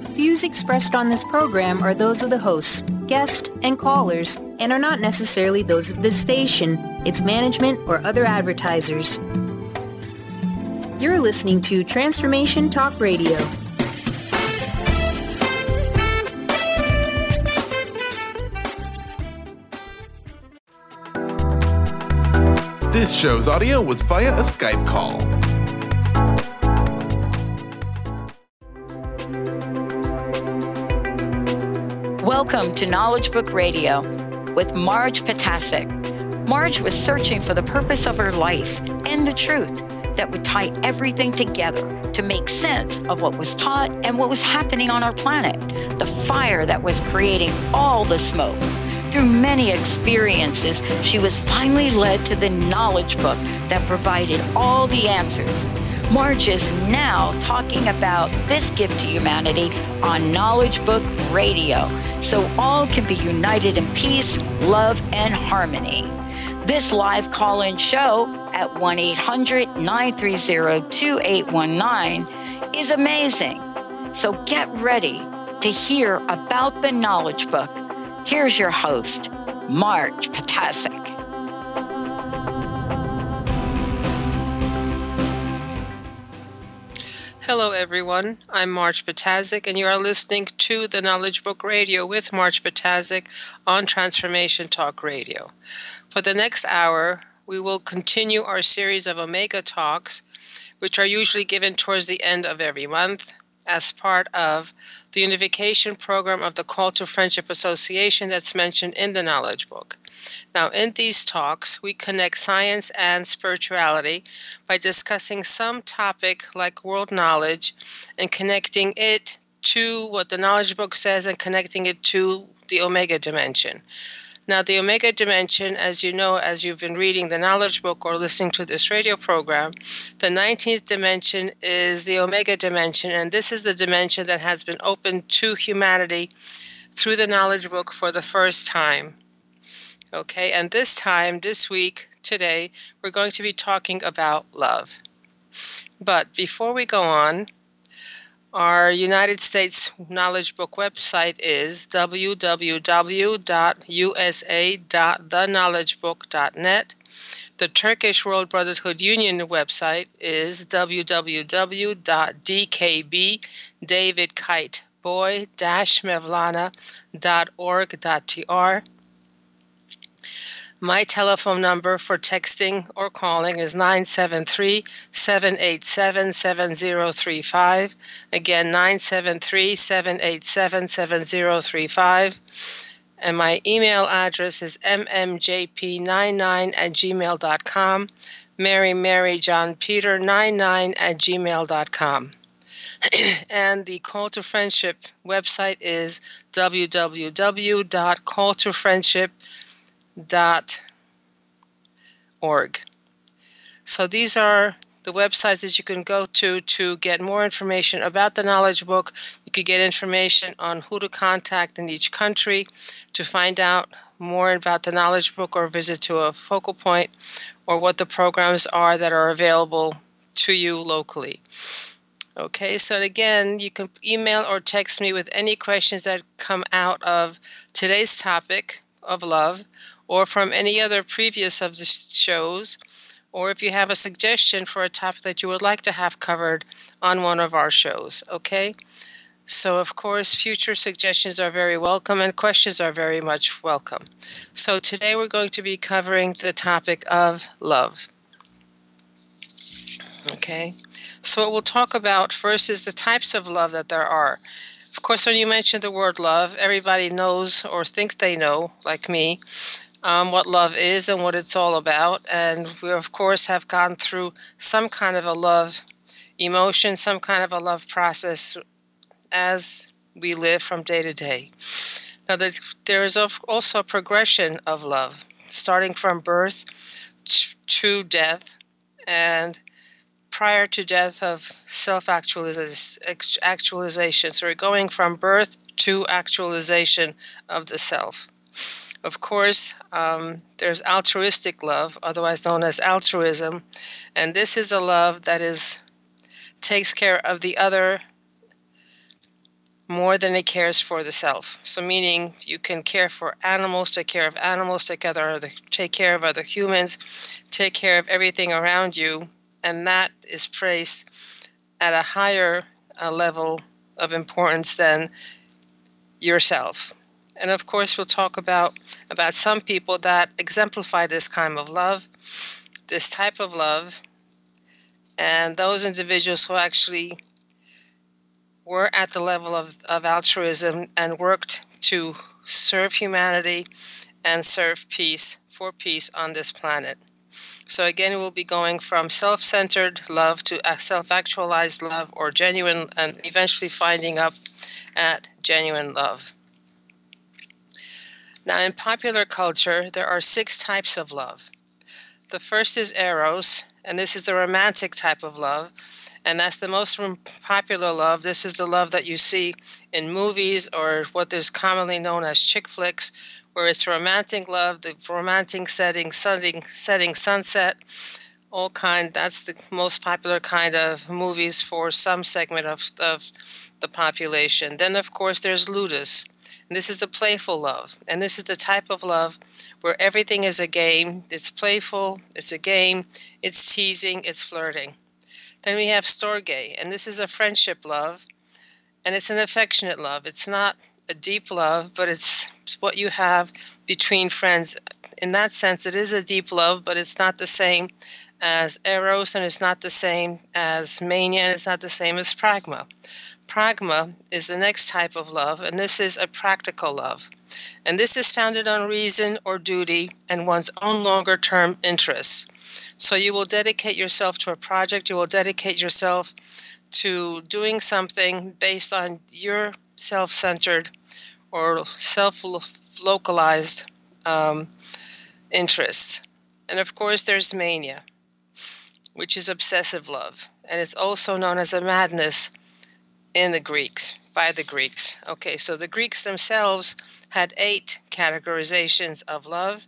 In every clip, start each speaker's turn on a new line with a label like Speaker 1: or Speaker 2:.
Speaker 1: Views expressed on this program are those of the hosts, guests, and callers, and are not necessarily those of this station, its management, or other advertisers. You're listening to Transformation Talk Radio.
Speaker 2: This show's audio was via a Skype call.
Speaker 3: Welcome to Knowledge Book Radio with Marge Ptacek. Marge was searching for the purpose of her life and the truth that would tie everything together to make sense of what was taught and what was happening on our planet, the fire that was creating all the smoke. Through many experiences, she was finally led to the knowledge book that provided all the answers. Marge is now talking about this gift to humanity on Knowledge Book Radio, so all can be united in peace, love, and harmony. This live call-in show at 1-800-930-2819 is amazing. So get ready to hear about the knowledge book. Here's your host, Marge Ptacek.
Speaker 4: Hello, everyone. I'm Marge Ptacek, and you are listening to the Knowledge Book Radio with Marge Ptacek on Transformation Talk Radio. For the next hour, we will continue our series of Omega Talks, which are usually given towards the end of every month as part of the unification program of the Call to Friendship Association that's mentioned in the Knowledge Book. Now, in these talks, we connect science and spirituality by discussing some topic like world knowledge and connecting it to what the Knowledge Book says and connecting it to the Omega Dimension. Now, the Omega Dimension, as you know, as you've been reading the Knowledge Book or listening to this radio program, the 19th dimension is the Omega Dimension, and this is the dimension that has been opened to humanity through the Knowledge Book for the first time. Okay, and this week, today, we're going to be talking about love. But before we go on, our United States Knowledge Book website is www.usa.theknowledgebook.net. The Turkish World Brotherhood Union website is www.dkb-mevlana.org.tr. My telephone number for texting or calling is 973-787-7035. Again, 973-787-7035. And my email address is mmjp99@gmail.com, maryjohnpeter99@gmail.com. And the Call to Friendship website is www.calltofriendship.org. So these are the websites that you can go to get more information about the Knowledge Book. You could get information on who to contact in each country to find out more about the Knowledge Book or visit to a focal point or what the programs are that are available to you locally. Okay, so again, you can email or text me with any questions that come out of today's topic of love or from any other previous of the shows, or if you have a suggestion for a topic that you would like to have covered on one of our shows, okay? So, of course, future suggestions are very welcome and questions are very much welcome. So today we're going to be covering the topic of love. Okay, so what we'll talk about first is the types of love that there are. Of course, when you mention the word love, everybody knows or thinks they know, like me, what love is and what it's all about. And we, of course, have gone through some kind of a love emotion, some kind of a love process as we live from day to day. Now, there is also a progression of love, starting from birth to death, and prior to death of self-actualization. So we're going from birth to actualization of the self. Of course, there's altruistic love, otherwise known as altruism, and this is a love that takes care of the other more than it cares for the self. So meaning you can care for animals, take care of animals, take care of other humans, take care of everything around you, and that is placed at a higher level of importance than yourself. And of course, we'll talk about some people that exemplify this kind of love, this type of love, and those individuals who actually were at the level of altruism and worked to serve humanity and serve peace on this planet. So again, we'll be going from self-centered love to self-actualized love, or genuine, and eventually finding up at genuine love. Now, in popular culture, there are 6 types of love. The first is Eros, and this is the romantic type of love. And that's the most popular love. This is the love that you see in movies, or what is commonly known as chick flicks, where it's romantic love, the romantic setting, sunset, that's the most popular kind of movies for some segment of the population. Then, of course, there's Ludus. And this is the playful love. And this is the type of love where everything is a game. It's playful, it's a game, it's teasing, it's flirting. Then we have Storge, and this is a friendship love, and it's an affectionate love. It's not a deep love, but it's what you have between friends. In that sense, it is a deep love, but it's not the same as Eros, and it's not the same as Mania, and it's not the same as Pragma. Pragma is the next type of love, and this is a practical love. And this is founded on reason or duty and one's own longer-term interests. So you will dedicate yourself to a project, you will dedicate yourself to doing something based on your self-centered or self-localized interests. And of course, there's Mania, which is obsessive love. And it's also known as a madness by the Greeks. Okay, so the Greeks themselves had 8 categorizations of love.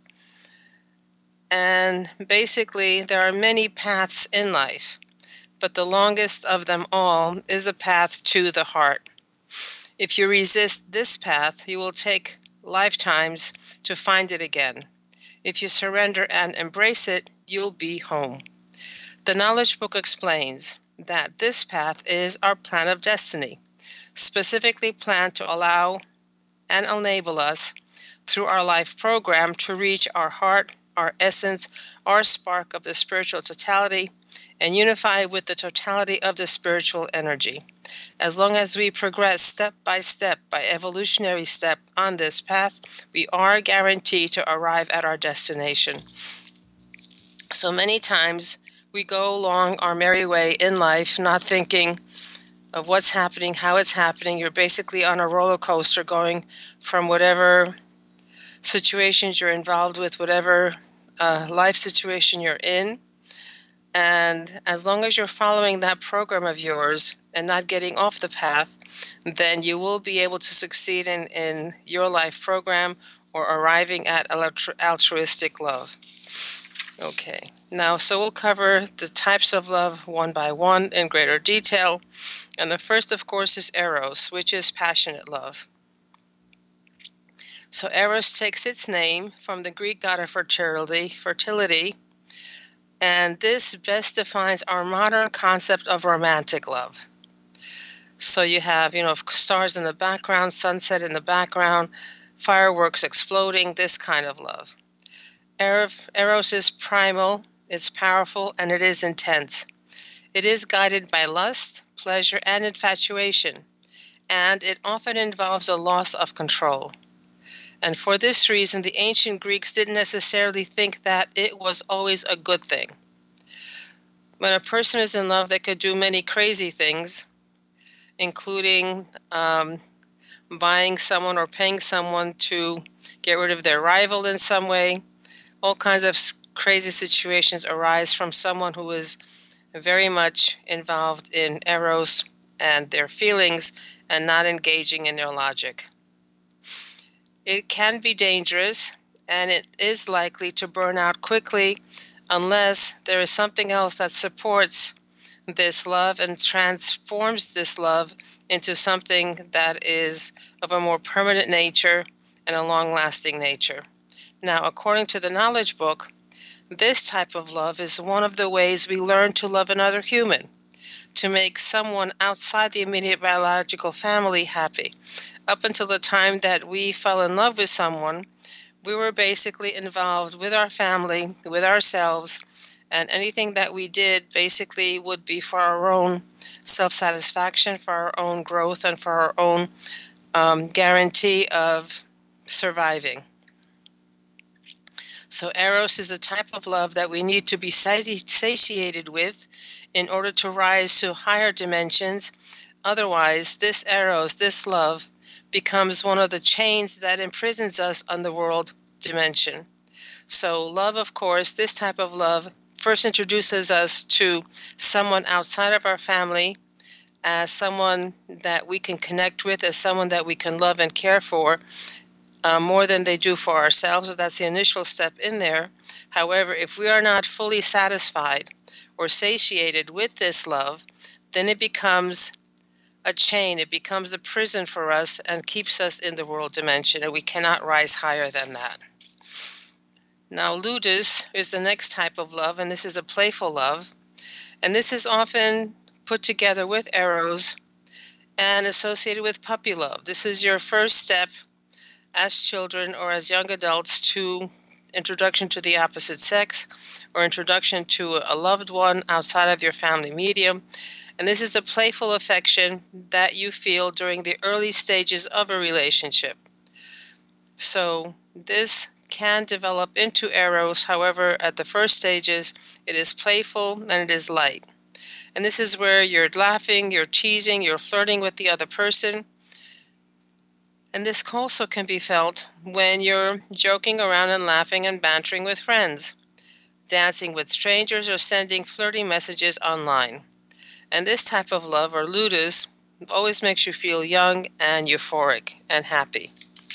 Speaker 4: And basically, there are many paths in life, but the longest of them all is a path to the heart. If you resist this path, you will take lifetimes to find it again. If you surrender and embrace it, you'll be home. The Knowledge Book explains that this path is our plan of destiny, specifically planned to allow and enable us through our life program to reach our heart, our essence, our spark of the spiritual totality, and unify with the totality of the spiritual energy. As long as we progress step by evolutionary step on this path, we are guaranteed to arrive at our destination. So many times we go along our merry way in life, not thinking of what's happening, how it's happening. You're basically on a roller coaster going from whatever situations you're involved with, whatever life situation you're in. And as long as you're following that program of yours and not getting off the path, then you will be able to succeed in your life program or arriving at altruistic love. Okay, now, so we'll cover the types of love one by one in greater detail. And the first, of course, is Eros, which is passionate love. So Eros takes its name from the Greek god of fertility, and this best defines our modern concept of romantic love. So you have, stars in the background, sunset in the background, fireworks exploding, this kind of love. Eros is primal, it's powerful, and it is intense. It is guided by lust, pleasure, and infatuation, and it often involves a loss of control. And for this reason, the ancient Greeks didn't necessarily think that it was always a good thing. When a person is in love, they could do many crazy things, including buying someone or paying someone to get rid of their rival in some way. All kinds of crazy situations arise from someone who is very much involved in Eros and their feelings and not engaging in their logic. It can be dangerous, and it is likely to burn out quickly unless there is something else that supports this love and transforms this love into something that is of a more permanent nature and a long-lasting nature. Now, according to the Knowledge Book, this type of love is one of the ways we learn to love another human, to make someone outside the immediate biological family happy. Up until the time that we fell in love with someone, we were basically involved with our family, with ourselves, and anything that we did basically would be for our own self-satisfaction, for our own growth, and for our own guarantee of surviving. So Eros is a type of love that we need to be satiated with in order to rise to higher dimensions. Otherwise, this Eros, this love, becomes one of the chains that imprisons us on the world dimension. So love, of course, this type of love first introduces us to someone outside of our family as someone that we can connect with, as someone that we can love and care for more than they do for ourselves. So that's the initial step in there. However, if we are not fully satisfied or satiated with this love, then it becomes a chain, it becomes a prison for us and keeps us in the world dimension, and we cannot rise higher than that. Now, ludus is the next type of love, and this is a playful love. And this is often put together with eros and associated with puppy love. This is your first step as children or as young adults to introduction to the opposite sex or introduction to a loved one outside of your family medium. And this is the playful affection that you feel during the early stages of a relationship. So this can develop into eros. However, at the first stages, it is playful and it is light. And this is where you're laughing, you're teasing, you're flirting with the other person. And this also can be felt when you're joking around and laughing and bantering with friends, dancing with strangers, or sending flirty messages online. And this type of love, or ludus, always makes you feel young and euphoric and happy.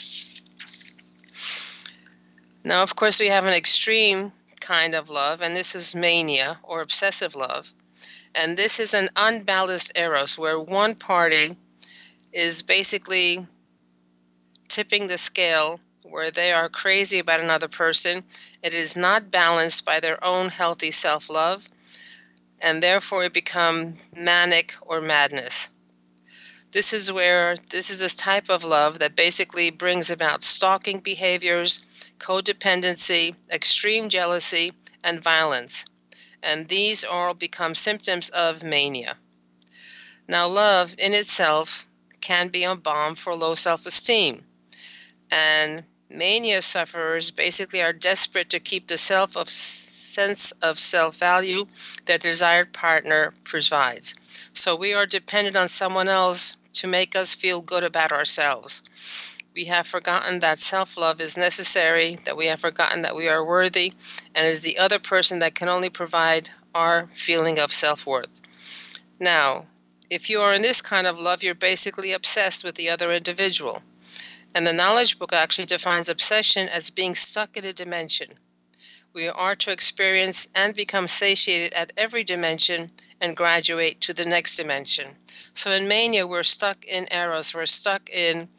Speaker 4: Now, of course, we have an extreme kind of love, and this is mania, or obsessive love. And this is an unbalanced eros, where one party is basically tipping the scale, where they are crazy about another person. It is not balanced by their own healthy self-love, and therefore it becomes manic or madness. This is this type of love that basically brings about stalking behaviors, codependency, extreme jealousy, and violence. And these all become symptoms of mania. Now, love in itself can be a balm for low self-esteem. And mania sufferers basically are desperate to keep the sense of self-value that their desired partner provides. So we are dependent on someone else to make us feel good about ourselves. We have forgotten that self-love is necessary, that we have forgotten that we are worthy, and it is the other person that can only provide our feeling of self-worth. Now, if you are in this kind of love, you're basically obsessed with the other individual. And the Knowledge Book actually defines obsession as being stuck in a dimension. We are to experience and become satiated at every dimension and graduate to the next dimension. So in mania, we're stuck in eros, we're stuck in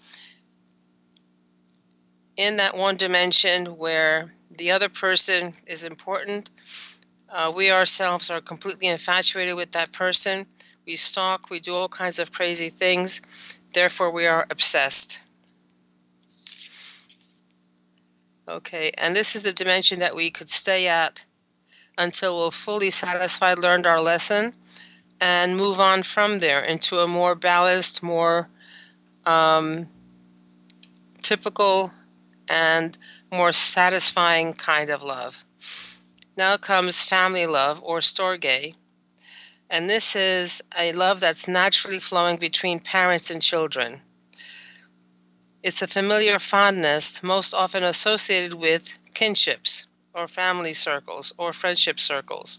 Speaker 4: that one dimension where the other person is important. We ourselves are completely infatuated with that person. We stalk, we do all kinds of crazy things. Therefore, we are obsessed. Okay, and this is the dimension that we could stay at until we're fully satisfied, learned our lesson, and move on from there into a more balanced, more typical and more satisfying kind of love. Now comes family love, or storge. And this is a love that's naturally flowing between parents and children. It's a familiar fondness, most often associated with kinships, or family circles, or friendship circles.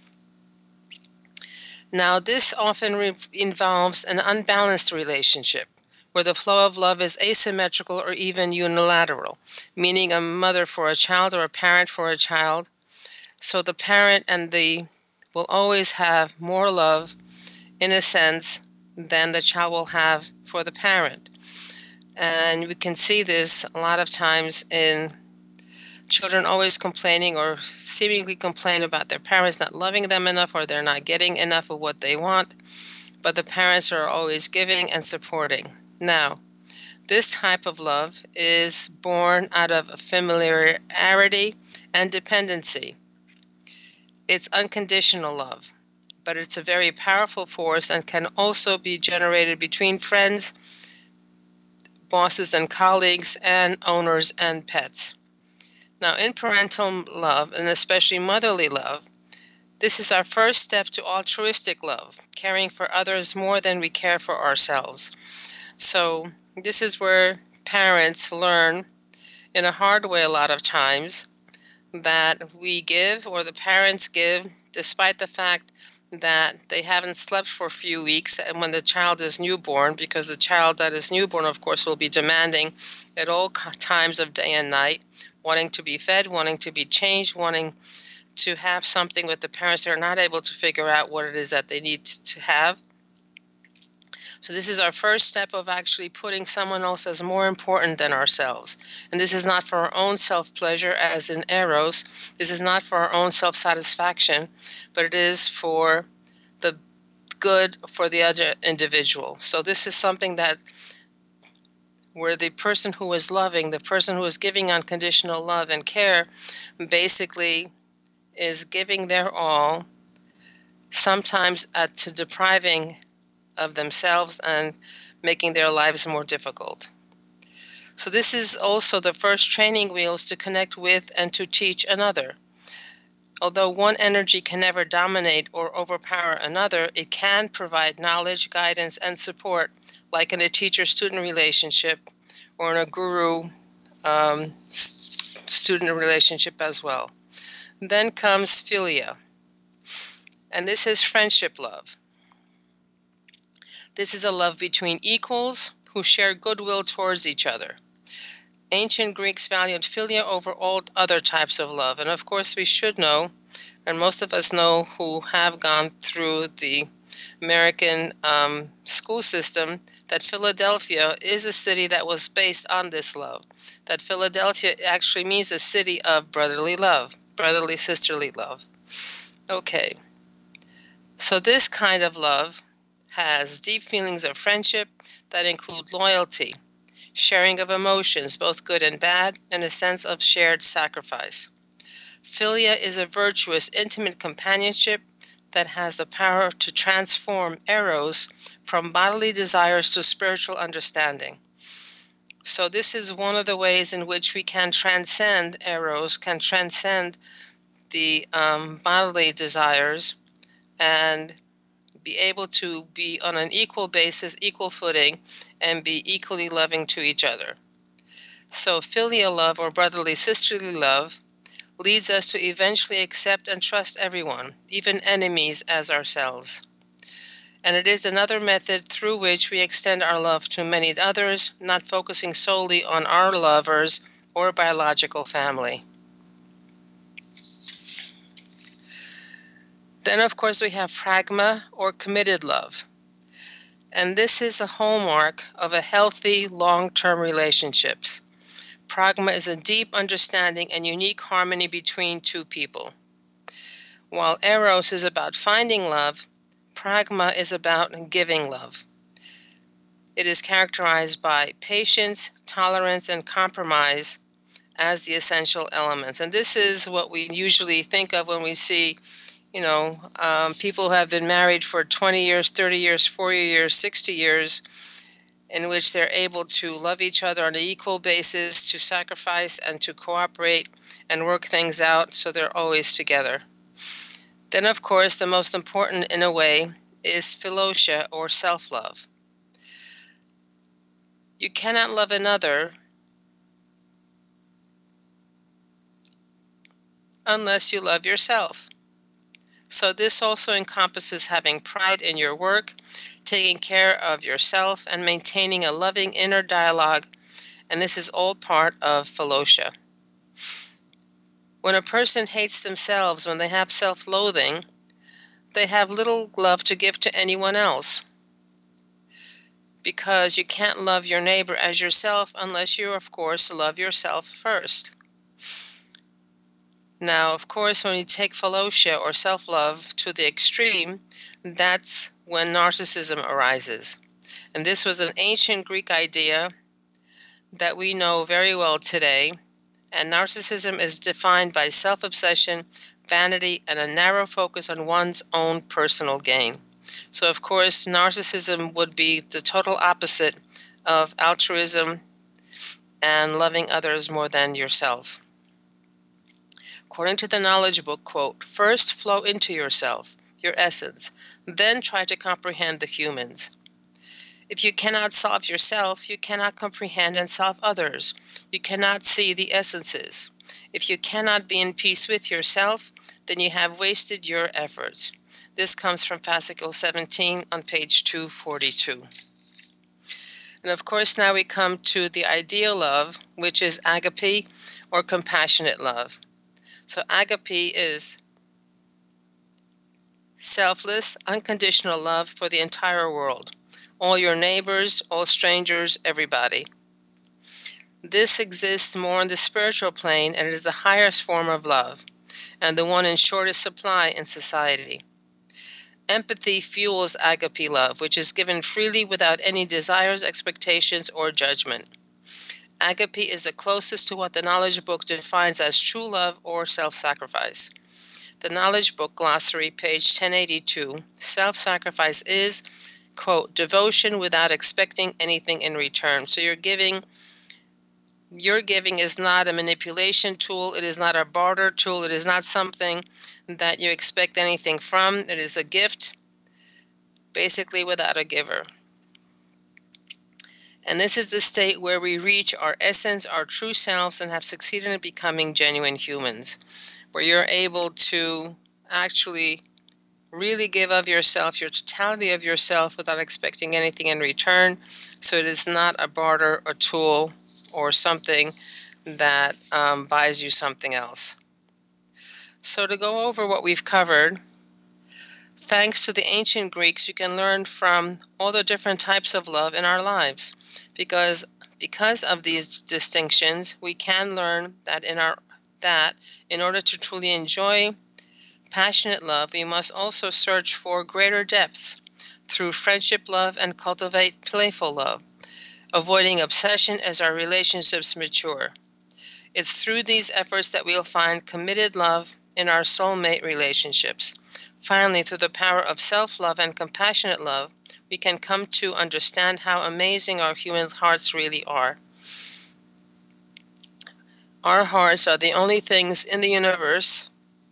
Speaker 4: Now, this often involves an unbalanced relationship, where the flow of love is asymmetrical or even unilateral, meaning a mother for a child or a parent for a child. So the parent and the will always have more love, in a sense, than the child will have for the parent. And we can see this a lot of times in children always complaining or seemingly complain about their parents not loving them enough, or they're not getting enough of what they want, but the parents are always giving and supporting. Now, this type of love is born out of familiarity and dependency. It's unconditional love, but it's a very powerful force and can also be generated between friends, bosses and colleagues, and owners and pets. Now, in parental love, and especially motherly love, this is our first step to altruistic love, caring for others more than we care for ourselves. So this is where parents learn in a hard way a lot of times that we give, or the parents give, despite the fact that they haven't slept for a few weeks and when the child is newborn, because the child that is newborn, of course, will be demanding at all times of day and night, wanting to be fed, wanting to be changed, wanting to have something with the parents. They're not able to figure out what it is that they need to have. So this is our first step of actually putting someone else as more important than ourselves. And this is not for our own self-pleasure, as in Eros. This is not for our own self-satisfaction, but it is for the good for the other individual. So this is something that where the person who is loving, the person who is giving unconditional love and care, basically is giving their all, sometimes to depriving of themselves and making their lives more difficult. So this is also the first training wheels to connect with and to teach another. Although one energy can never dominate or overpower another, it can provide knowledge, guidance, and support, like in a teacher-student relationship or in a guru-student relationship as well. Then comes philia, and this is friendship love. This is a love between equals who share goodwill towards each other. Ancient Greeks valued philia over all other types of love. And of course, we should know, and most of us know who have gone through the American school system, that Philadelphia is a city that was based on this love. That Philadelphia actually means a city of brotherly love, brotherly sisterly love. Okay, so this kind of love has deep feelings of friendship that include loyalty, sharing of emotions, both good and bad, and a sense of shared sacrifice. Philia is a virtuous, intimate companionship that has the power to transform Eros from bodily desires to spiritual understanding. So this is one of the ways in which we can transcend Eros, can transcend the bodily desires, and be able to be on an equal basis, equal footing, and be equally loving to each other. So filial love, or brotherly sisterly love, leads us to eventually accept and trust everyone, even enemies, as ourselves. And it is another method through which we extend our love to many others, not focusing solely on our lovers or biological family. Then, of course, we have pragma, or committed love. And this is a hallmark of a healthy, long-term relationships. Pragma is a deep understanding and unique harmony between two people. While Eros is about finding love, pragma is about giving love. It is characterized by patience, tolerance, and compromise as the essential elements. And this is what we usually think of when we see people who have been married for 20 years, 30 years, 40 years, 60 years, in which they're able to love each other on an equal basis, to sacrifice and to cooperate and work things out so they're always together. Then, of course, the most important in a way is philotia, or self-love. You cannot love another unless you love yourself. So this also encompasses having pride in your work, taking care of yourself, and maintaining a loving inner dialogue, and this is all part of philotia. When a person hates themselves, when they have self-loathing, they have little love to give to anyone else, because you can't love your neighbor as yourself unless you, of course, love yourself first. Now, of course, when you take philautia or self-love to the extreme, that's when narcissism arises. And this was an ancient Greek idea that we know very well today. And narcissism is defined by self-obsession, vanity, and a narrow focus on one's own personal gain. So, of course, narcissism would be the total opposite of altruism and loving others more than yourself. According to the Knowledge Book, quote, "First flow into yourself, your essence, then try to comprehend the humans. If you cannot solve yourself, you cannot comprehend and solve others. You cannot see the essences. If you cannot be in peace with yourself, then you have wasted your efforts." This comes from Fascicle 17 on page 242. And of course, now we come to the ideal love, which is agape, or compassionate love. So agape is selfless, unconditional love for the entire world, all your neighbors, all strangers, everybody. This exists more on the spiritual plane, and it is the highest form of love, and the one in shortest supply in society. Empathy fuels agape love, which is given freely without any desires, expectations, or judgment. Agape is the closest to what the Knowledge Book defines as true love or self-sacrifice. The Knowledge Book Glossary, page 1082, self-sacrifice is, quote, devotion without expecting anything in return. So your giving is not a manipulation tool. It is not a barter tool. It is not something that you expect anything from. It is a gift, basically without a giver. And this is the state where we reach our essence, our true selves, and have succeeded in becoming genuine humans, where you're able to actually really give of yourself, your totality of yourself, without expecting anything in return. So it is not a barter, a tool, or something that buys you something else. So to go over what we've covered, thanks to the ancient Greeks, you can learn from all the different types of love in our lives. Because of these distinctions, we can learn that in order to truly enjoy passionate love, we must also search for greater depths through friendship love and cultivate playful love, avoiding obsession as our relationships mature. It's through these efforts that we'll find committed love in our soulmate relationships. Finally, through the power of self-love and compassionate love, we can come to understand how amazing our human hearts really are. Our hearts are the only things in the universe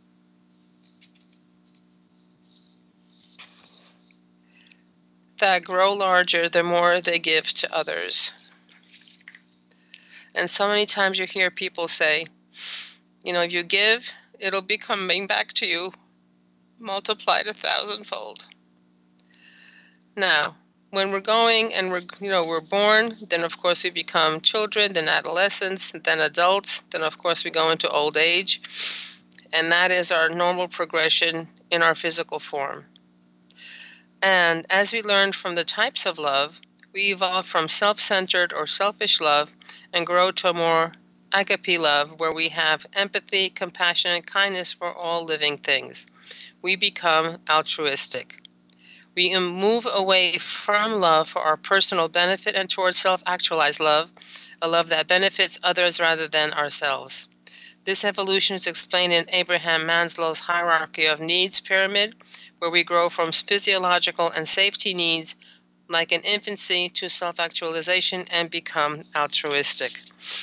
Speaker 4: that grow larger the more they give to others. And so many times you hear people say, if you give, it'll be coming back to you multiplied 1,000-fold. Now, when we're going and we're born, then of course we become children, then adolescents, then adults, then of course we go into old age, and that is our normal progression in our physical form. And as we learn from the types of love, we evolve from self-centered or selfish love and grow to a more agape love, where we have empathy, compassion, and kindness for all living things. We become altruistic. We move away from love for our personal benefit and towards self-actualized love, a love that benefits others rather than ourselves. This evolution is explained in Abraham Maslow's hierarchy of needs pyramid, where we grow from physiological and safety needs like in infancy to self-actualization and become altruistic.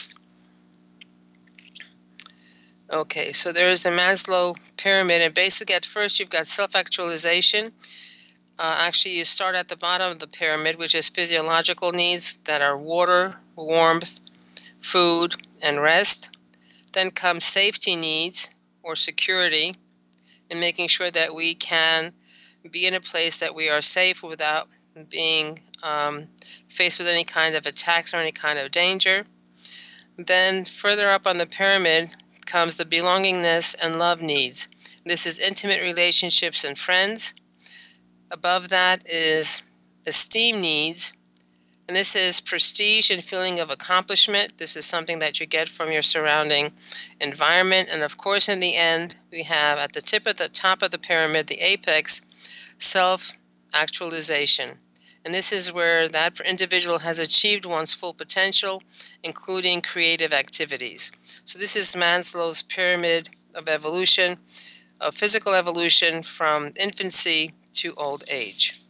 Speaker 4: Okay, so there's the Maslow pyramid, and basically at first you've got self-actualization. Actually, you start at the bottom of the pyramid, which is physiological needs that are water, warmth, food, and rest. Then comes safety needs or security, and making sure that we can be in a place that we are safe without being faced with any kind of attacks or any kind of danger. Then further up on the pyramid comes the belongingness and love needs. This is intimate relationships and friends. Above that is esteem needs. And this is prestige and feeling of accomplishment. This is something that you get from your surrounding environment. And of course, in the end, we have at the top of the pyramid, the apex, self-actualization. And this is where that individual has achieved one's full potential, including creative activities. So this is Maslow's pyramid of evolution, of physical evolution from infancy to old age.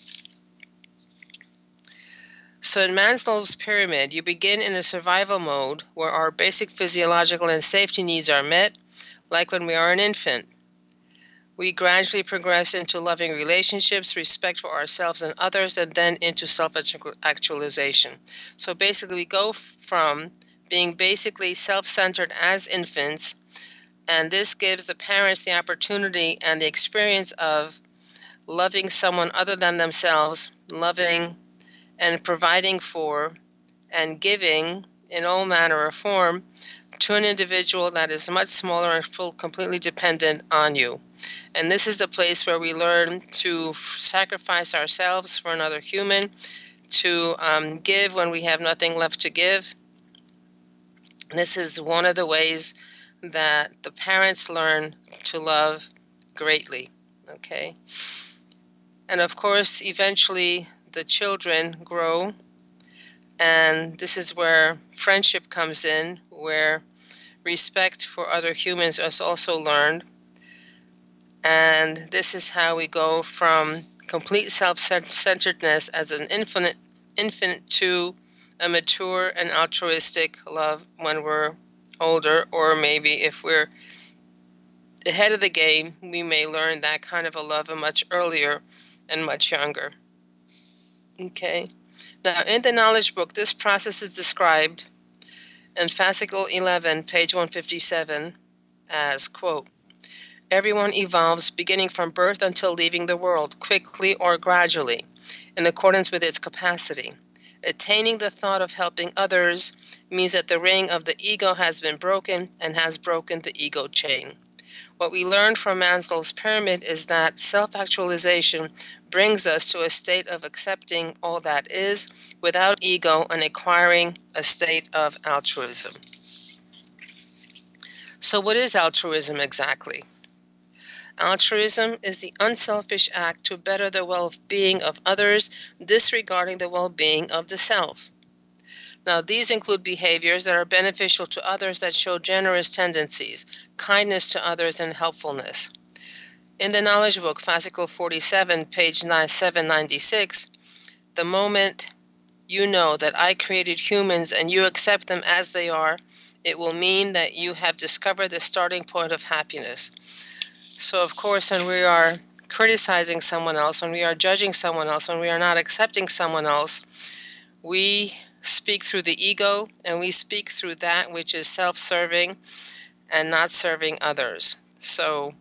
Speaker 4: So in Maslow's pyramid, you begin in a survival mode where our basic physiological and safety needs are met, like when we are an infant. We gradually progress into loving relationships, respect for ourselves and others, and then into self-actualization. So basically, we go from being basically self-centered as infants, and this gives the parents the opportunity and the experience of loving someone other than themselves, loving and providing for and giving in all manner of form to an individual that is much smaller and completely dependent on you. And this is the place where we learn to sacrifice ourselves for another human, to give when we have nothing left to give. This is one of the ways that the parents learn to love greatly, okay? And of course, eventually the children grow, and this is where friendship comes in, where respect for other humans is also learned. And this is how we go from complete self-centeredness as an infant to a mature and altruistic love when we're older, or maybe if we're ahead of the game, we may learn that kind of a love much earlier and much younger. Okay. Now, in the knowledge book, this process is described in fascicle 11, page 157, as, quote, everyone evolves beginning from birth until leaving the world, quickly or gradually, in accordance with its capacity. Attaining the thought of helping others means that the ring of the ego has been broken and has broken the ego chain. What we learned from Maslow's pyramid is that self-actualization brings us to a state of accepting all that is without ego and acquiring a state of altruism. So what is altruism exactly? Altruism is the unselfish act to better the well-being of others, disregarding the well-being of the self. Now, these include behaviors that are beneficial to others that show generous tendencies, kindness to others, and helpfulness. In the knowledge book, fascicle 47, page 796, the moment you know that I created humans and you accept them as they are, it will mean that you have discovered the starting point of happiness. So, of course, when we are criticizing someone else, when we are judging someone else, when we are not accepting someone else, we speak through the ego, and we speak through that which is self-serving and not serving others. So,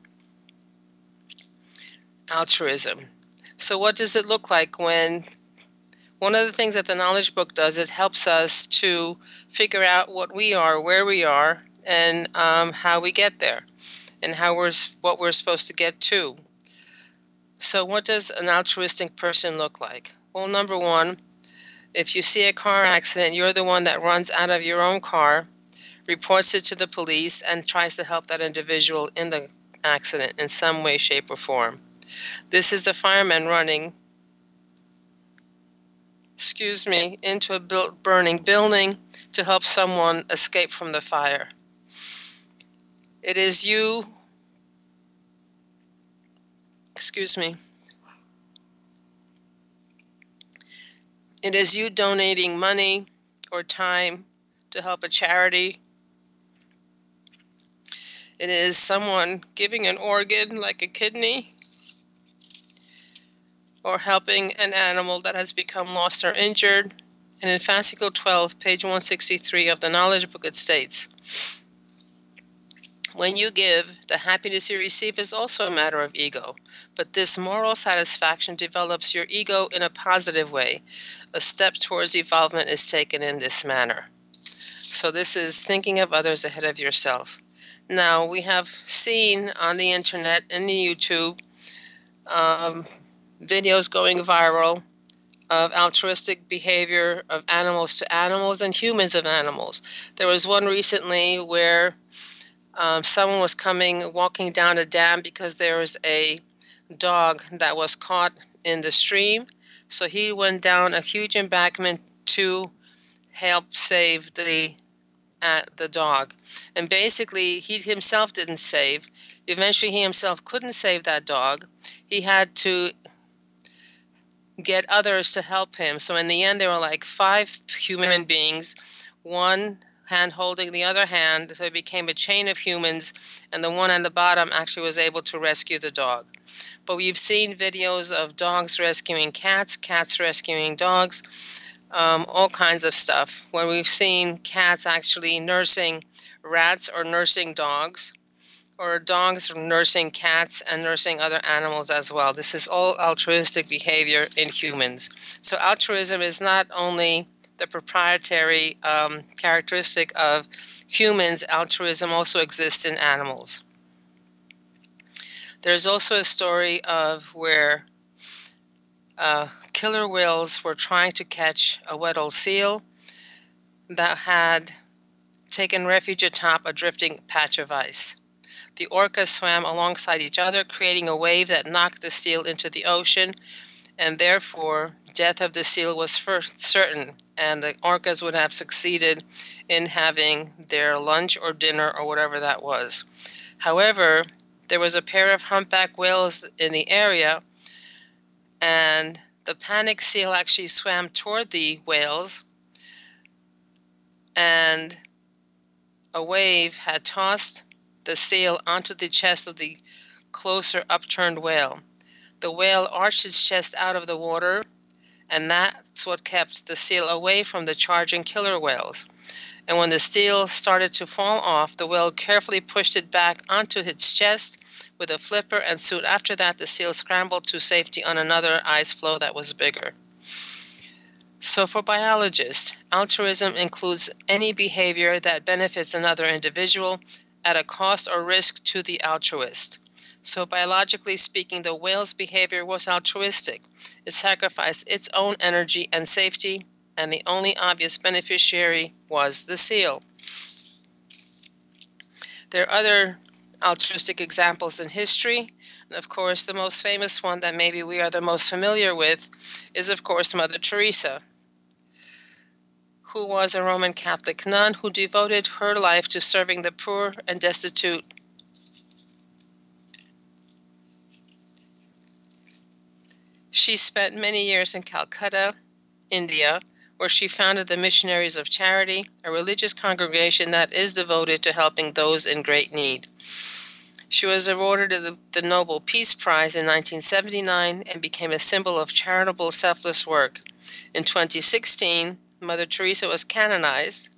Speaker 4: altruism. So what does it look like when one of the things that the knowledge book does, it helps us to figure out what we are, where we are, and how we get there, and what we're supposed to get to. So what does an altruistic person look like? Well, number one, if you see a car accident, you're the one that runs out of your own car, reports it to the police, and tries to help that individual in the accident in some way, shape, or form. This is the fireman running, into a burning building to help someone escape from the fire. It is you, It is you donating money or time to help a charity. It is someone giving an organ like a kidney, or helping an animal that has become lost or injured. And in fascicle 12, page 163 of the knowledge book, it states, when you give, the happiness you receive is also a matter of ego, but this moral satisfaction develops your ego in a positive way. A step towards evolvement is taken in this manner. So this is thinking of others ahead of yourself. Now, we have seen on the internet and the YouTube videos going viral of altruistic behavior of animals to animals and humans of animals. There was one recently where someone was walking down a dam because there was a dog that was caught in the stream. So he went down a huge embankment to help save the dog. And basically, he himself didn't save. Eventually, he himself couldn't save that dog. He had to get others to help him. So in the end, there were like 5 human beings, one hand holding the other hand. So it became a chain of humans, and the one on the bottom actually was able to rescue the dog. But we've seen videos of dogs rescuing cats, cats rescuing dogs, all kinds of stuff. Where we've seen cats actually nursing rats or nursing dogs, or dogs nursing cats and nursing other animals as well. This is all altruistic behavior in humans. So altruism is not only the proprietary characteristic of humans, altruism also exists in animals. There's also a story of where killer whales were trying to catch a Weddell seal that had taken refuge atop a drifting patch of ice. The orcas swam alongside each other, creating a wave that knocked the seal into the ocean, and therefore death of the seal was certain, and the orcas would have succeeded in having their lunch or dinner or whatever that was. However, there was a pair of humpback whales in the area, and the panicked seal actually swam toward the whales, and a wave had tossed the seal onto the chest of the closer upturned whale. The whale arched its chest out of the water, and that's what kept the seal away from the charging killer whales. And when the seal started to fall off, the whale carefully pushed it back onto its chest with a flipper, and soon after that, the seal scrambled to safety on another ice floe that was bigger. So for biologists, altruism includes any behavior that benefits another individual at a cost or risk to the altruist. So biologically speaking, the whale's behavior was altruistic. It sacrificed its own energy and safety, and the only obvious beneficiary was the seal. There are other altruistic examples in history, and of course the most famous one that maybe we are the most familiar with is of course Mother Teresa, who was a Roman Catholic nun who devoted her life to serving the poor and destitute. She spent many years in Calcutta, India, where she founded the Missionaries of Charity, a religious congregation that is devoted to helping those in great need. She was awarded the Nobel Peace Prize in 1979 and became a symbol of charitable, selfless work. In 2016, Mother Teresa was canonized,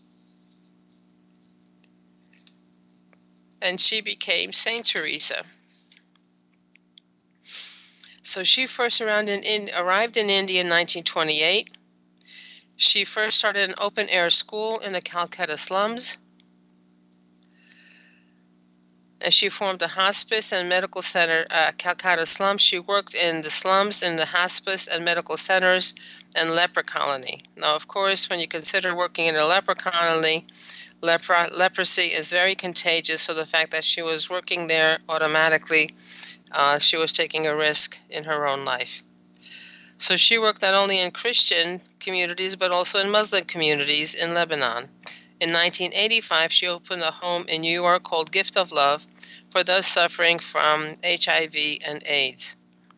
Speaker 4: and she became Saint Teresa. So she first arrived in India in 1928. She first started an open-air school in the Calcutta slums, and she formed a hospice and medical center at Calcutta slums. She worked in the slums, in the hospice and medical centers, and leper colony. Now, of course, when you consider working in a leper colony, leprosy is very contagious, so the fact that she was working there automatically, she was taking a risk in her own life. So she worked not only in Christian communities, but also in Muslim communities in Lebanon. In 1985, she opened a home in New York called Gift of Love for those suffering from HIV and AIDS.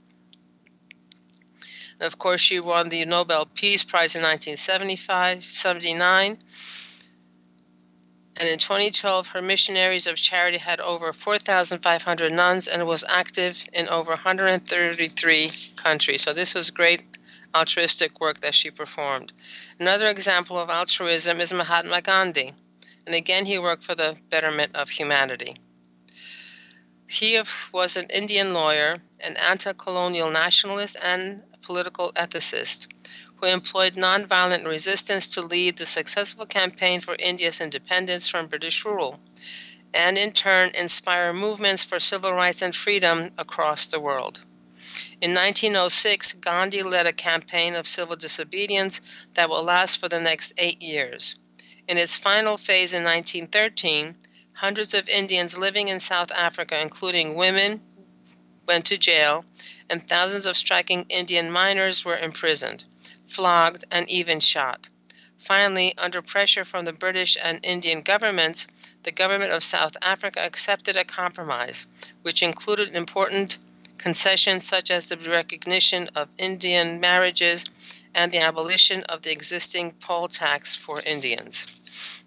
Speaker 4: And of course, she won the Nobel Peace Prize in 1979. And in 2012, her Missionaries of Charity had over 4,500 nuns and was active in over 133 countries. So this was great altruistic work that she performed. Another example of altruism is Mahatma Gandhi. And again, he worked for the betterment of humanity. He was an Indian lawyer, an anti-colonial nationalist, and political ethicist who employed nonviolent resistance to lead the successful campaign for India's independence from British rule. and in turn inspire movements for civil rights and freedom across the world. In 1906, Gandhi led a campaign of civil disobedience that will last for the next 8 years. In its final phase in 1913, hundreds of Indians living in South Africa, including women, went to jail, and thousands of striking Indian miners were imprisoned, flogged, and even shot. Finally, under pressure from the British and Indian governments, the government of South Africa accepted a compromise, which included important concessions such as the recognition of Indian marriages and the abolition of the existing poll tax for Indians.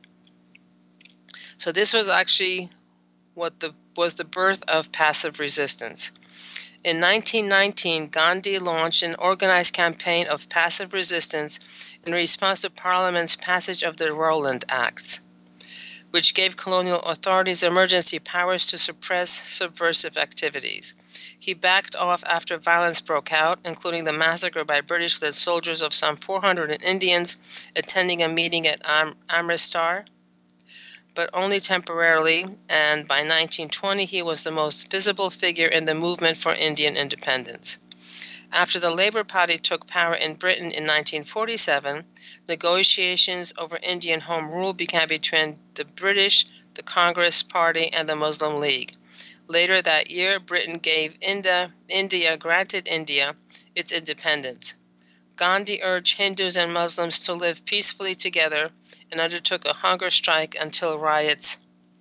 Speaker 4: So this was actually what was the birth of passive resistance. In 1919, Gandhi launched an organized campaign of passive resistance in response to Parliament's passage of the Rowland Acts, which gave colonial authorities emergency powers to suppress subversive activities. He backed off after violence broke out, including the massacre by British-led soldiers of some 400 Indians attending a meeting at Amritsar, but only temporarily, and by 1920 he was the most visible figure in the movement for Indian independence. After the Labour Party took power in Britain in 1947, negotiations over Indian Home Rule began between the British, the Congress Party, and the Muslim League. Later that year, Britain granted India its independence. Gandhi urged Hindus and Muslims to live peacefully together and undertook a hunger strike until riots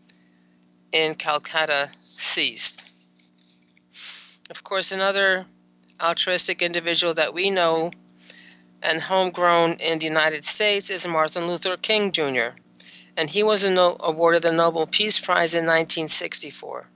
Speaker 4: in Calcutta ceased. Of course, another altruistic individual that we know and homegrown in the United States is Martin Luther King Jr., and he was awarded the Nobel Peace Prize in 1964.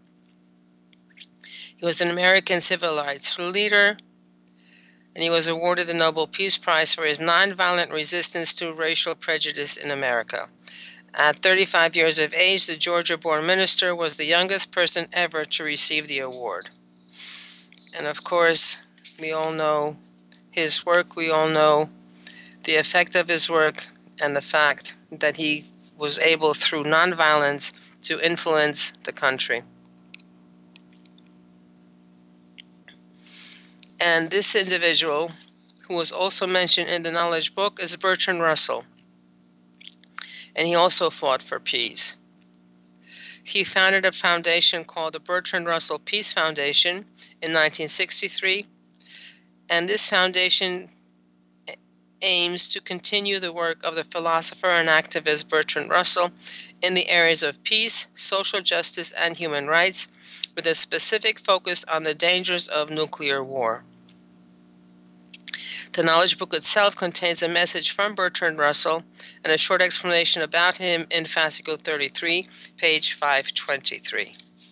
Speaker 4: He was an American civil rights leader, and he was awarded the Nobel Peace Prize for his nonviolent resistance to racial prejudice in America. At 35 years of age, the Georgia-born minister was the youngest person ever to receive the award. And of course, we all know his work, we all know the effect of his work, and the fact that he was able, through nonviolence, to influence the country. And this individual, who was also mentioned in the Knowledge Book, is Bertrand Russell. And he also fought for peace. He founded a foundation called the Bertrand Russell Peace Foundation in 1963. And this foundation aims to continue the work of the philosopher and activist Bertrand Russell in the areas of peace, social justice, and human rights, with a specific focus on the dangers of nuclear war. The Knowledge Book itself contains a message from Bertrand Russell and a short explanation about him in Fascicule 33, page 523.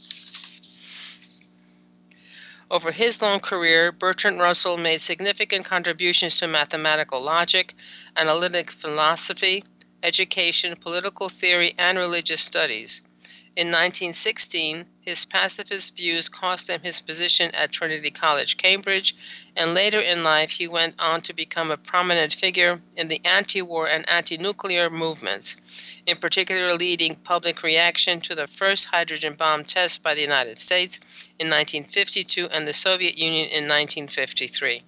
Speaker 4: Over his long career, Bertrand Russell made significant contributions to mathematical logic, analytic philosophy, education, political theory, and religious studies. In 1916, his pacifist views cost him his position at Trinity College, Cambridge, and later in life he went on to become a prominent figure in the anti-war and anti-nuclear movements, in particular leading public reaction to the first hydrogen bomb test by the United States in 1952 and the Soviet Union in 1953.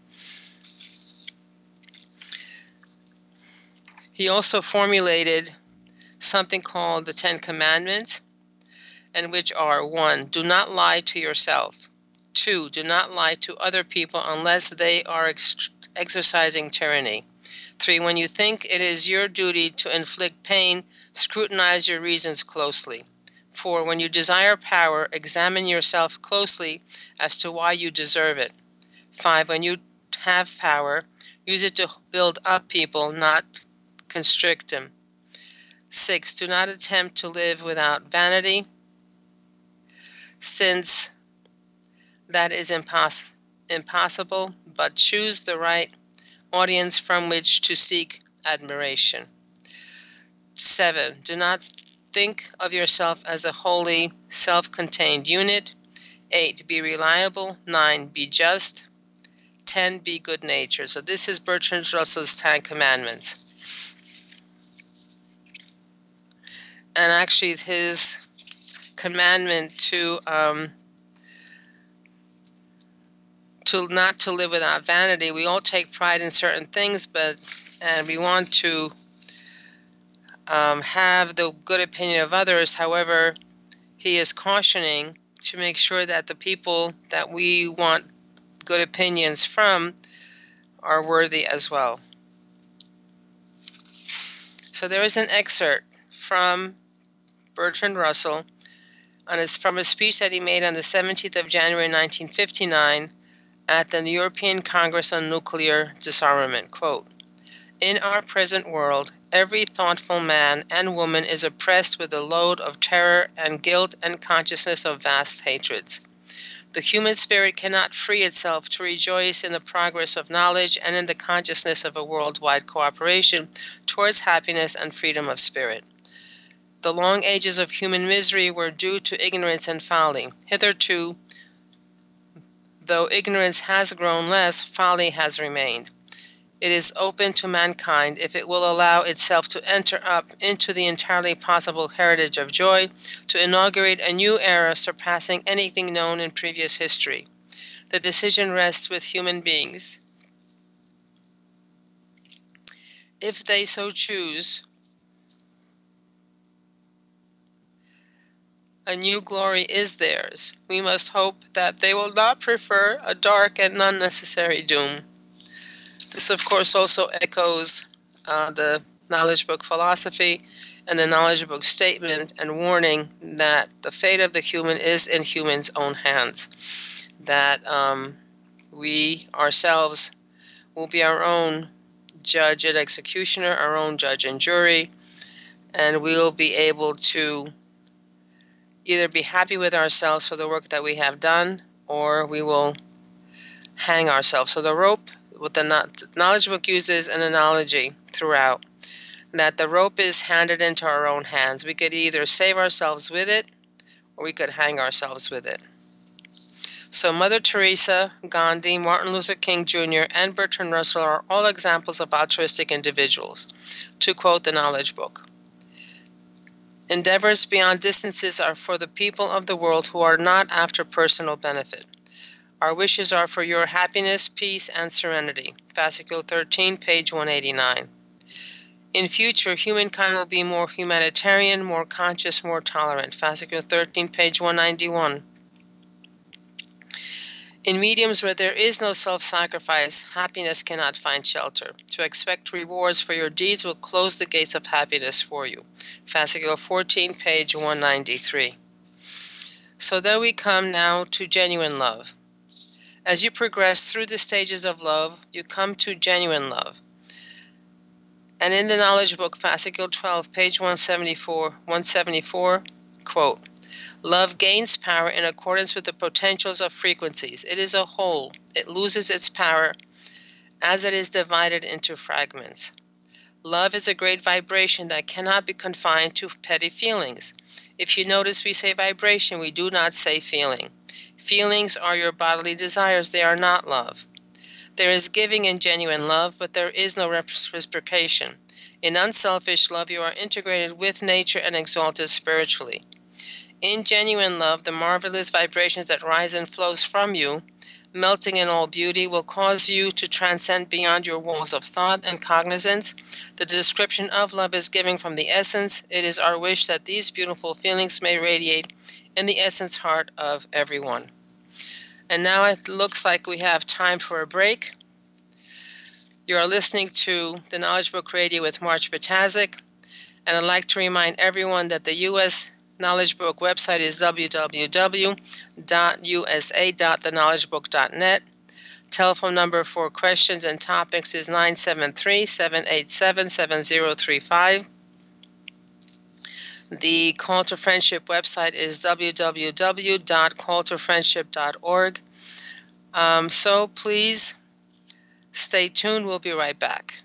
Speaker 4: He also formulated something called the Ten Commandments, and which are: 1, do not lie to yourself. 2, do not lie to other people unless they are exercising tyranny. 3, when you think it is your duty to inflict pain, scrutinize your reasons closely. 4, when you desire power, examine yourself closely as to why you deserve it. 5, when you have power, use it to build up people, not constrict them. 6, do not attempt to live without vanity, since that is impossible, but choose the right audience from which to seek admiration. 7, do not think of yourself as a wholly self-contained unit. 8, be reliable. 9, be just. 10, be good-natured. So this is Bertrand Russell's 10 Commandments. And actually his commandment to not to live without vanity. We all take pride in certain things, and we want to have the good opinion of others. However, he is cautioning to make sure that the people that we want good opinions from are worthy as well. So there is an excerpt from Bertrand Russell, and it's from a speech that he made on the 17th of January 1959 at the European Congress on Nuclear Disarmament. Quote, "In our present world, every thoughtful man and woman is oppressed with the load of terror and guilt and consciousness of vast hatreds. The human spirit cannot free itself to rejoice in the progress of knowledge and in the consciousness of a worldwide cooperation towards happiness and freedom of spirit. The long ages of human misery were due to ignorance and folly. Hitherto, though ignorance has grown less, folly has remained. It is open to mankind if it will allow itself to enter up into the entirely possible heritage of joy, to inaugurate a new era surpassing anything known in previous history. The decision rests with human beings. If they so choose, a new glory is theirs. We must hope that they will not prefer a dark and unnecessary doom." This, of course, also echoes the Knowledge Book philosophy and the Knowledge Book statement and warning that the fate of the human is in humans' own hands, that we ourselves will be our own judge and executioner, our own judge and jury, and we will be able to either be happy with ourselves for the work that we have done, or we will hang ourselves. So the rope, what the Knowledge Book uses an analogy throughout, that the rope is handed into our own hands. We could either save ourselves with it, or we could hang ourselves with it. So Mother Teresa, Gandhi, Martin Luther King Jr., and Bertrand Russell are all examples of altruistic individuals. To quote the Knowledge Book, "Endeavors beyond distances are for the people of the world who are not after personal benefit. Our wishes are for your happiness, peace, and serenity." Fascicule 13, page 189. "In future, humankind will be more humanitarian, more conscious, more tolerant." Fascicule 13, page 191. "In mediums where there is no self-sacrifice, happiness cannot find shelter. To expect rewards for your deeds will close the gates of happiness for you." Fascicule 14, page 193. So there we come now to genuine love. As you progress through the stages of love, you come to genuine love. And in the Knowledge Book, Fascicule 12, page 174, quote, "Love gains power in accordance with the potentials of frequencies. It is a whole. It loses its power as it is divided into fragments. Love is a great vibration that cannot be confined to petty feelings. If you notice, we say vibration, we do not say feeling. Feelings are your bodily desires, they are not love. There is giving in genuine love, but there is no reciprocation. In unselfish love, you are integrated with nature and exalted spiritually. In genuine love, the marvelous vibrations that rise and flows from you, melting in all beauty, will cause you to transcend beyond your walls of thought and cognizance. The description of love is given from the essence. It is our wish that these beautiful feelings may radiate in the essence heart of everyone." And now it looks like we have time for a break. You are listening to the Knowledge Book Radio with March Patazik, and I'd like to remind everyone that the U.S. Knowledge Book website is www.usa.theknowledgebook.net. Telephone number for questions and topics is 973-787-7035. The Call to Friendship website is www.calltofriendship.org. So please stay tuned. We'll be right back.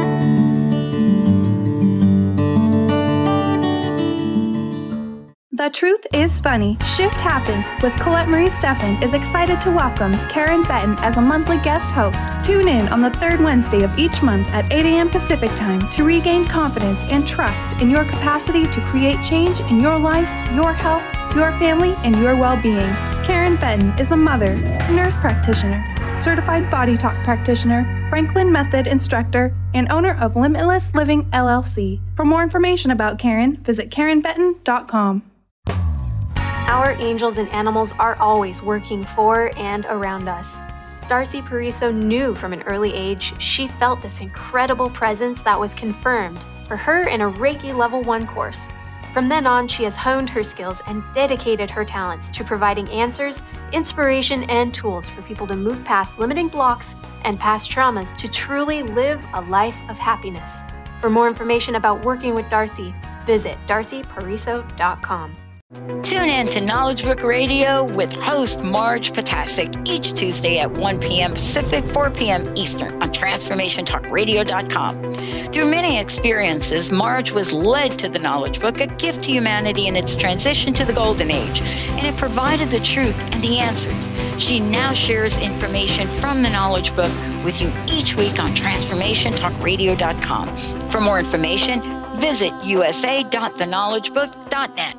Speaker 1: The
Speaker 5: Truth is Funny, Shift Happens with Colette Marie Steffen is excited to welcome Karen Benton as a monthly guest host. Tune in on the third Wednesday of each month at 8 a.m. Pacific Time to regain confidence and trust in your capacity to create change in your life, your health, your family, and your well-being. Karen Benton is a mother, nurse practitioner, certified body talk practitioner, Franklin Method instructor, and owner of Limitless Living LLC. For more information about Karen, visit KarenBenton.com.
Speaker 6: Our angels and animals are always working for and around us. Darcy Pariso knew from an early age she felt this incredible presence that was confirmed for her in a Reiki Level 1 course. From then on, she has honed her skills and dedicated her talents to providing answers, inspiration, and tools for people to move past limiting blocks and past traumas to truly live a life of happiness. For more information about working with Darcy, visit darcypariso.com.
Speaker 3: Tune in to Knowledge Book Radio with host Marge Potasic each Tuesday at 1 p.m. Pacific, 4 p.m. Eastern on TransformationTalkRadio.com. Through many experiences, Marge was led to the Knowledge Book, a gift to humanity in its transition to the Golden Age, and it provided the truth and the answers. She now shares information from the Knowledge Book with you each week on TransformationTalkRadio.com. For more information, visit usa.theknowledgebook.net.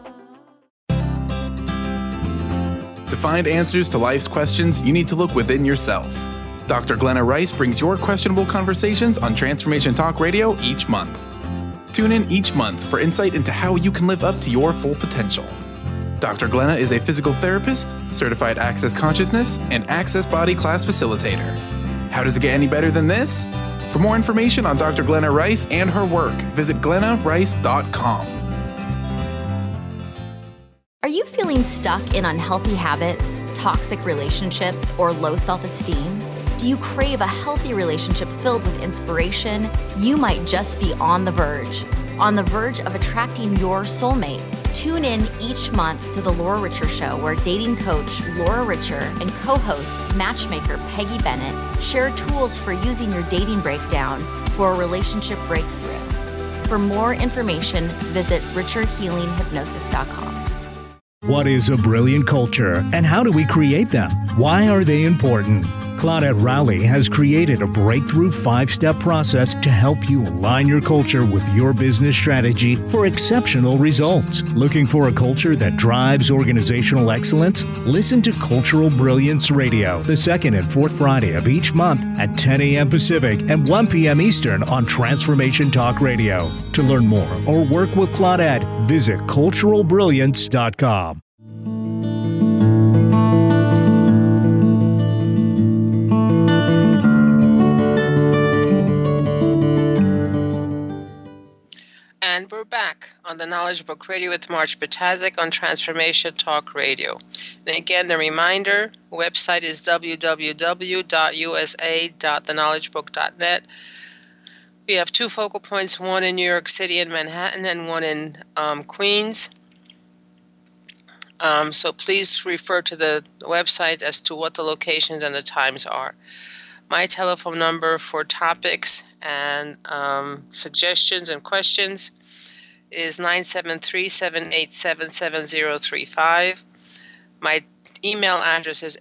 Speaker 2: To find answers to life's questions, you need to look within yourself. Dr. Glenna Rice brings your questionable conversations on Transformation Talk Radio each month. Tune in each month for insight into how you can live up to your full potential. Dr. Glenna is a physical therapist, certified Access Consciousness, and Access Body Class facilitator. How does it get any better than this? For more information on Dr. Glenna Rice and her work, visit glennarice.com.
Speaker 7: Are you feeling stuck in unhealthy habits, toxic relationships, or low self-esteem? Do you crave a healthy relationship filled with inspiration? You might just be on the verge of attracting your soulmate. Tune in each month to The Laura Richer Show, where dating coach Laura Richer and co-host matchmaker Peggy Bennett share tools for using your dating breakdown for a relationship breakthrough. For more information, visit richerhealinghypnosis.com.
Speaker 8: What is a brilliant culture, and how do we create them? Why are they important? Claudette Rowley has created a breakthrough 5-step process to help you align your culture with your business strategy for exceptional results. Looking for a culture that drives organizational excellence? Listen to Cultural Brilliance Radio, the second and fourth Friday of each month at 10 a.m. Pacific and 1 p.m. Eastern on Transformation Talk Radio. To learn more or work with Claudette, visit culturalbrilliance.com.
Speaker 4: And we're back on the Knowledge Book Radio with Marge Potasic on Transformation Talk Radio. And again, the reminder, website is www.usa.theknowledgebook.net. We have 2 focal points, one in New York City and Manhattan and one in Queens. So please refer to the website as to what the locations and the times are. My telephone number for topics and suggestions and questions is 973-787-7035. My email address is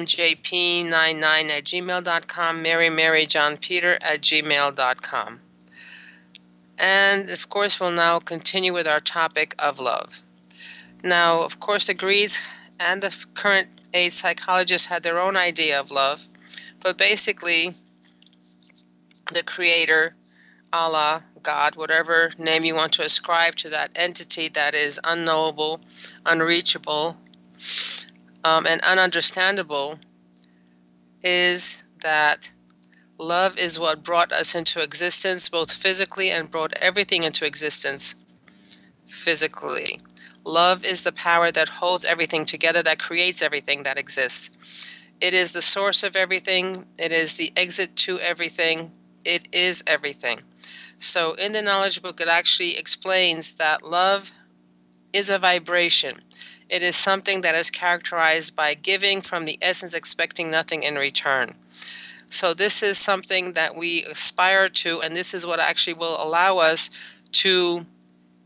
Speaker 4: mmjp99@gmail.com, maryjohnpeter@gmail.com. And, of course, we'll now continue with our topic of love. Now, of course, the Greeks and the current age psychologists had their own idea of love, but basically the Creator, Allah, God, whatever name you want to ascribe to that entity that is unknowable, unreachable, and ununderstandable, is that love is what brought us into existence, both physically, and brought everything into existence physically. Love is the power that holds everything together, that creates everything that exists. It is the source of everything. It is the exit to everything. It is everything. So in the Knowledge Book, it actually explains that love is a vibration. It is something that is characterized by giving from the essence, expecting nothing in return. So this is something that we aspire to, and this is what actually will allow us to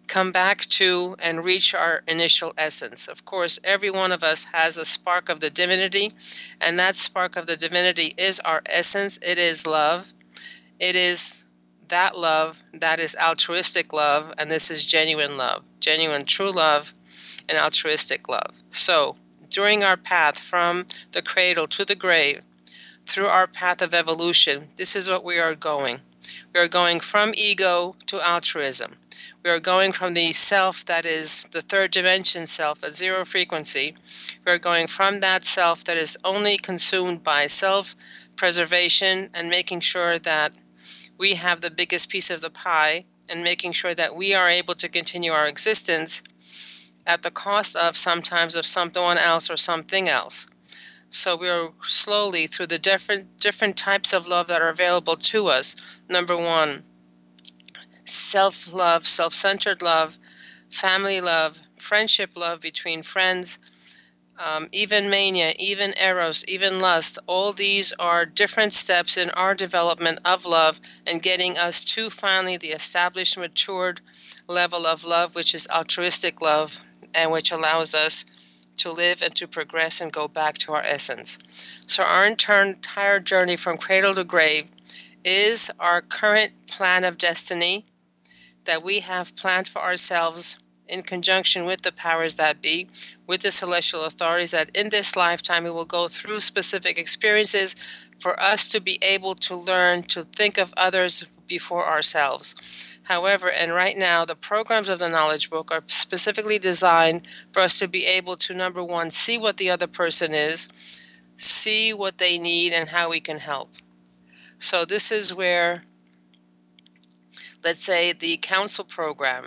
Speaker 4: come back to and reach our initial essence. Of course, every one of us has a spark of the divinity, and that spark of the divinity is our essence. It is love. It is that love that is altruistic love, and this is genuine love, genuine true love and altruistic love. So during our path from the cradle to the grave, through our path of evolution, this is what we are going. We are going from ego to altruism. We are going from the self that is the third dimension self at zero frequency. We are going from that self that is only consumed by self-preservation and making sure that we have the biggest piece of the pie and making sure that we are able to continue our existence at the cost of sometimes of someone else or something else. So we are slowly through the different types of love that are available to us. Number one, self-love, self-centered love, family love, friendship love between friends, even mania, even eros, even lust. All these are different steps in our development of love and getting us to finally the established, matured level of love, which is altruistic love, and which allows us to live and to progress and go back to our essence. So our entire journey from cradle to grave is our current plan of destiny that we have planned for ourselves in conjunction with the powers that be, with the celestial authorities, that in this lifetime we will go through specific experiences for us to be able to learn to think of others before ourselves. However, and right now, the programs of the Knowledge Book are specifically designed for us to be able to, number one, see what the other person is, see what they need, and how we can help. So this is where, let's say, the counsel program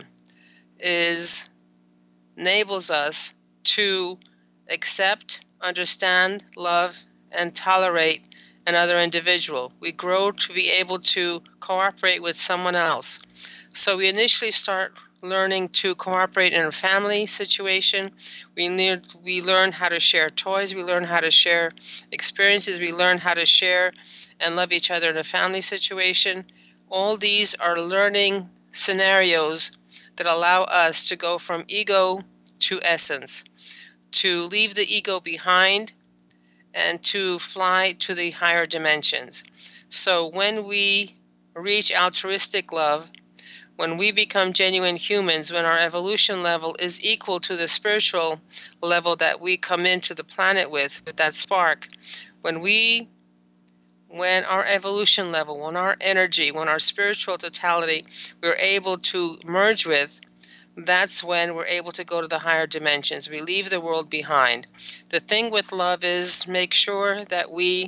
Speaker 4: enables us to accept, understand, love, and tolerate another individual. We grow to be able to cooperate with someone else. So we initially start learning to cooperate in a family situation. We learn how to share toys. We learn how to share experiences. We learn how to share and love each other in a family situation. All these are learning scenarios that allow us to go from ego to essence, to leave the ego behind and to fly to the higher dimensions. So when we reach altruistic love, when we become genuine humans, when our evolution level is equal to the spiritual level that we come into the planet with that spark, when our evolution level, when our energy, when our spiritual totality, we're able to merge with, that's when we're able to go to the higher dimensions. We leave the world behind. The thing with love is make sure that we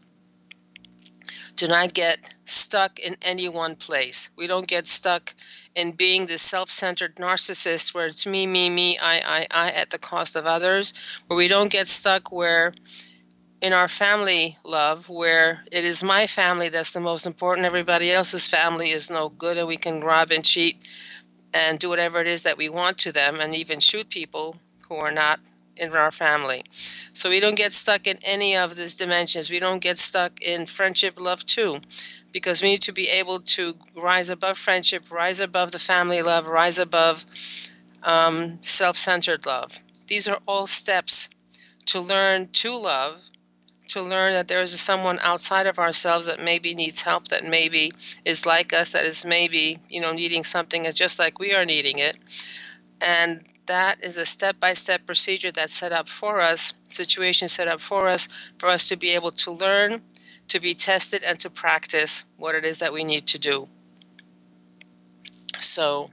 Speaker 4: do not get stuck in any one place. We don't get stuck in being this self-centered narcissist where it's me, I at the cost of others, where we don't get stuck where in our family love, where it is my family that's the most important, everybody else's family is no good, and we can rob and cheat and do whatever it is that we want to them, and even shoot people who are not in our family. So we don't get stuck in any of these dimensions. We don't get stuck in friendship love too, because we need to be able to rise above friendship, rise above the family love, rise above self-centered love. These are all steps to learn to love, to learn that there is someone outside of ourselves that maybe needs help, that maybe is like us, that is maybe, needing something just like we are needing it. And that is a step-by-step procedure that's set up for us, situation set up for us to be able to learn, to be tested, and to practice what it is that we need to do. So,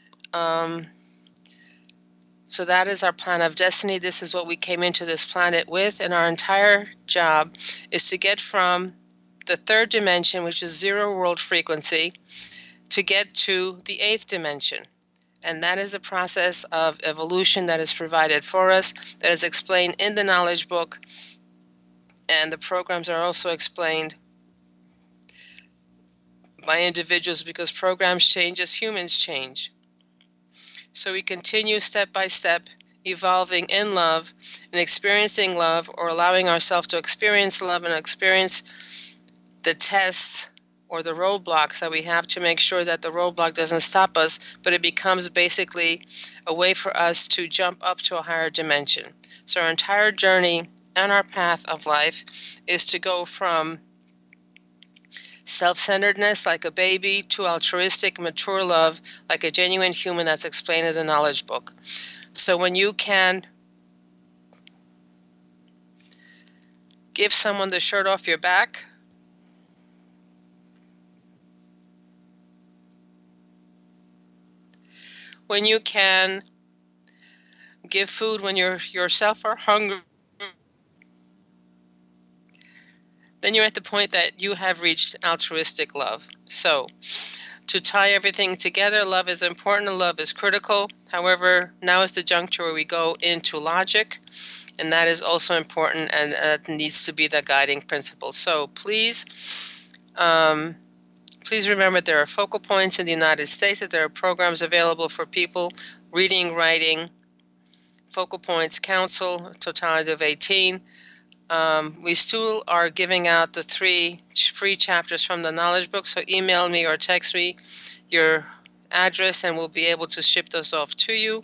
Speaker 4: so that is our plan of destiny. This is what we came into this planet with, and our entire job is to get from the third dimension, which is zero world frequency, to get to the eighth dimension. And that is a process of evolution that is provided for us, that is explained in the Knowledge Book, and the programs are also explained by individuals, because programs change as humans change. So we continue step by step, evolving in love and experiencing love, or allowing ourselves to experience love and experience the tests or the roadblocks that we have to make sure that the roadblock doesn't stop us, but it becomes basically a way for us to jump up to a higher dimension. So our entire journey and our path of life is to go from self-centeredness like a baby to altruistic, mature love like a genuine human, that's explained in the Knowledge Book. So when you can give someone the shirt off your back, when you can give food when you yourself are hungry, then you're at the point that you have reached altruistic love. So to tie everything together, love is important and love is critical. However, now is the juncture where we go into logic, and that is also important, and that needs to be the guiding principle. So please remember there are focal points in the United States, that there are programs available for people reading, writing, focal points, counsel, totality of 18. We still are giving out the 3 free chapters from the Knowledge Book, so email me or text me your address and we'll be able to ship those off to you.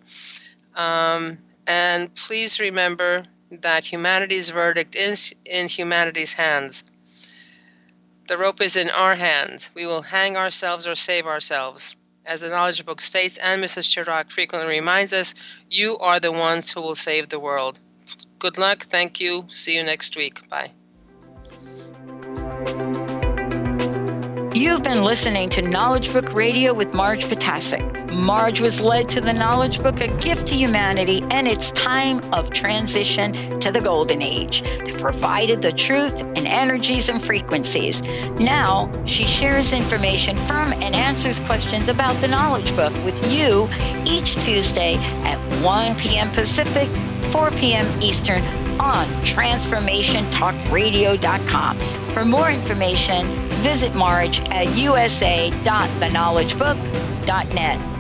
Speaker 4: And please remember that humanity's verdict is in humanity's hands. The rope is in our hands. We will hang ourselves or save ourselves. As the Knowledge Book states, and Mrs. Chirac frequently reminds us, you are the ones who will save the world. Good luck. Thank you. See you next week. Bye.
Speaker 3: You've been listening to Knowledge Book Radio with Marge Potasic. Marge was led to the Knowledge Book, a gift to humanity, and its time of transition to the Golden Age that provided the truth and energies and frequencies. Now, she shares information from and answers questions about the Knowledge Book with you each Tuesday at 1 p.m. Pacific, 4 p.m. Eastern on TransformationTalkRadio.com. For more information, visit Marge at usa.theknowledgebook.net.